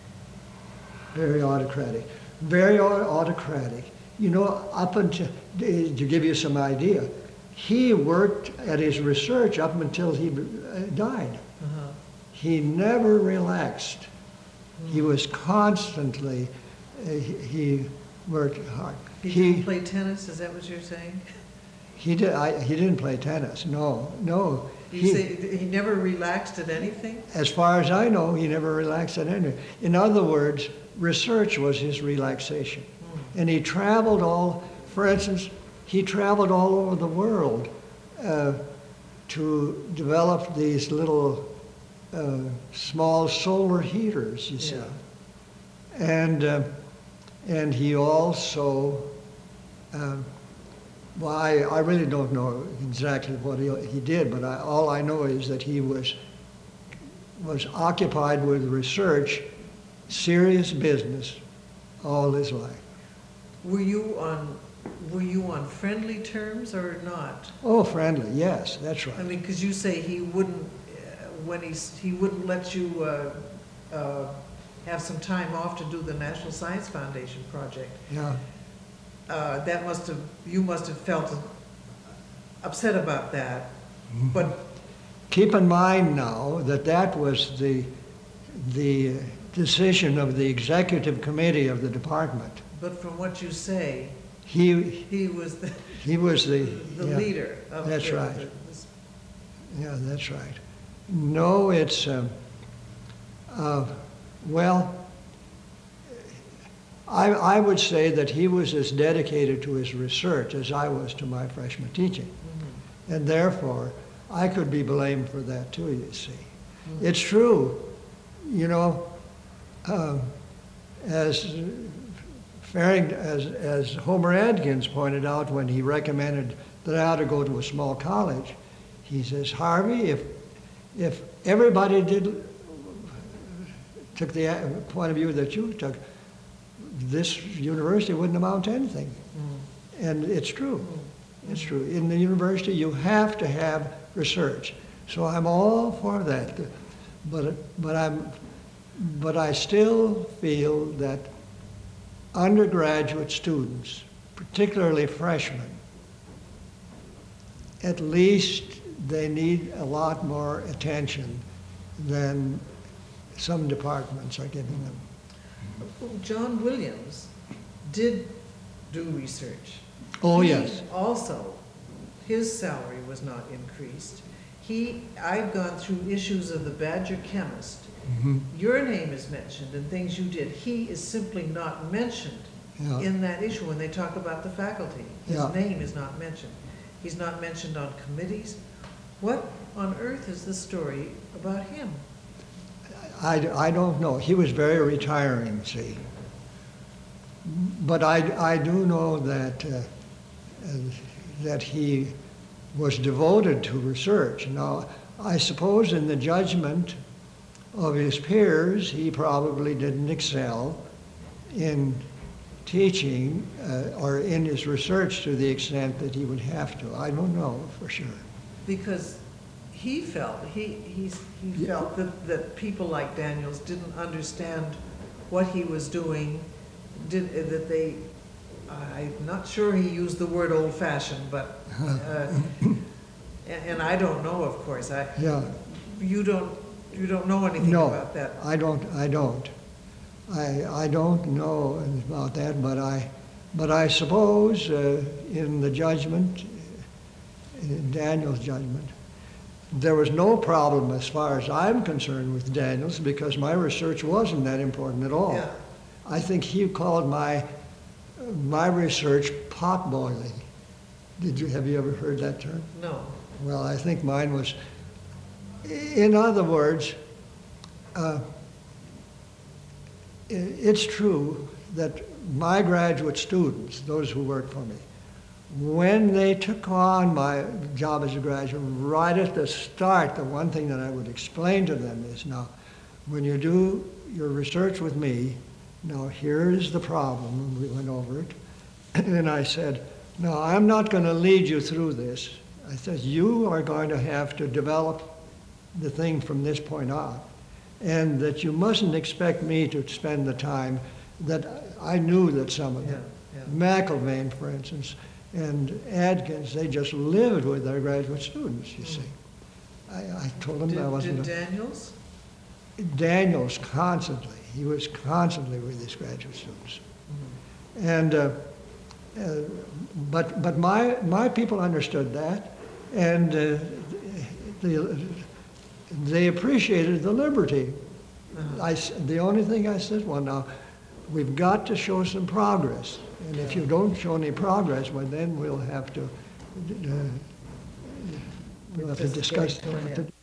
Very autocratic. Very au- autocratic. You know, up until, to give you some idea, he worked at his research up until he uh, died. Uh-huh. He never relaxed. He Mm. was constantly, uh, he he worked hard. He He, didn't play tennis, is that what you're saying? he, did, I, he didn't play tennis, no, no. You He- say he never relaxed at anything? As far as I know, he never relaxed at any. In other words, research was his relaxation. Mm. And he traveled all, for instance, he traveled all over the world uh, to develop these little uh, small solar heaters, you see. Yeah. And, uh, and he also, um, well, I, I really don't know exactly what he, he did, but I, all I know is that he was, was occupied with research, serious business, all his life. Were you on, were you on friendly terms or not? Oh, friendly, yes, that's right. I mean, because you say he wouldn't, uh, when he's, he wouldn't let you uh, uh, have some time off to do the National Science Foundation project. Yeah. Uh, That must have, you must have felt upset about that, Mm-hmm. but, Keep in mind now that that was the, the decision of the executive committee of the department. but from what you say, He, he was the, he was the. the yeah. leader of the. That's right. the- this- Yeah, that's right. No, it's, um, uh, well, I, I would say that he was as dedicated to his research as I was to my freshman teaching. Mm-hmm. And therefore, I could be blamed for that too, you see. Mm-hmm. It's true, you know, um, as Faring, as, as Homer Adkins pointed out when he recommended that I ought to go to a small college, he says, Harvey, if, if everybody did, took the point of view that you took, this university wouldn't amount to anything. Mm. And it's true. Mm. It's true. In the university, you have to have research. So I'm all for that. But, but, I'm, but I still feel that undergraduate students, particularly freshmen, at least they need a lot more attention than some departments are giving them. John Williams did do research. Oh, he yes. Also, his salary was not increased. He, I've gone through issues of the Badger Chemist. Mm-hmm. Your name is mentioned and things you did. He is simply not mentioned yeah. in that issue when they talk about the faculty. His yeah. name is not mentioned. He's not mentioned on committees. What on earth is the story about him? I, I don't know. He was very retiring, see. But I, I do know that, uh, uh, that he was devoted to research. Now, I suppose in the judgment of his peers, he probably didn't excel in teaching uh, or in his research to the extent that he would have to. I don't know for sure. Because he felt, he, he's, he felt that, that people like Daniels didn't understand what he was doing, did, that they, I'm not sure he used the word old-fashioned, but, uh, and, and I don't know, of course. I, yeah. You don't, you don't know anything no, about that? I don't, I don't. I, I don't know about that, but I, but I suppose uh, in the judgment, in Daniel's judgment, there was no problem as far as I'm concerned with Daniels because my research wasn't that important at all. Yeah. I think he called my my research pot boiling. Did you have you ever heard that term? No. Well, I think mine was. In other words, uh, it's true that my graduate students, those who work for me, when they took on my job as a graduate, right at the start, the one thing that I would explain to them is, now, when you do your research with me, now here's the problem, and we went over it, and I said, no, I'm not going to lead you through this. I said, you are going to have to develop the thing from this point on, and that you mustn't expect me to spend the time that I knew that some of them, yeah, yeah. McIlvaine, for instance, and Adkins, they just lived with their graduate students, you mm. see. I, I told them did, I wasn't... Did a, Daniels? Daniels, constantly. He was constantly with his graduate students. Mm. And, uh, uh, but but my, my people understood that, and uh, the, they appreciated the liberty. Uh-huh. I, the only thing I said, well, now, we've got to show some progress. And if you don't show any progress, well, then we'll have to, uh, we'll have to discuss.